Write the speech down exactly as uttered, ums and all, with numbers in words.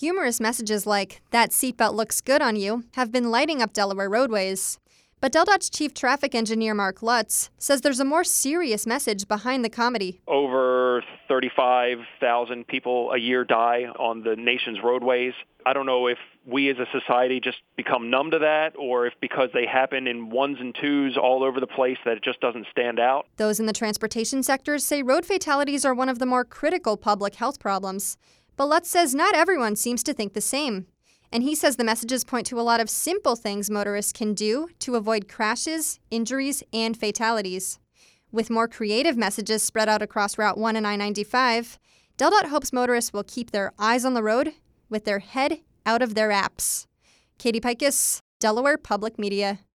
Humorous messages like, "That seatbelt looks good on you," have been lighting up Delaware roadways. But DelDOT's chief traffic engineer Mark Lutz says there's a more serious message behind the comedy. Over thirty-five thousand people a year die on the nation's roadways. I don't know if we as a society just become numb to that, or if because they happen in ones and twos all over the place that it just doesn't stand out. Those in the transportation sectors say road fatalities are one of the more critical public health problems. But Lutz says not everyone seems to think the same. And he says the messages point to a lot of simple things motorists can do to avoid crashes, injuries, and fatalities. With more creative messages spread out across Route one and I ninety-five, DelDOT hopes motorists will keep their eyes on the road with their head out of their apps. Katie Picus, Delaware Public Media.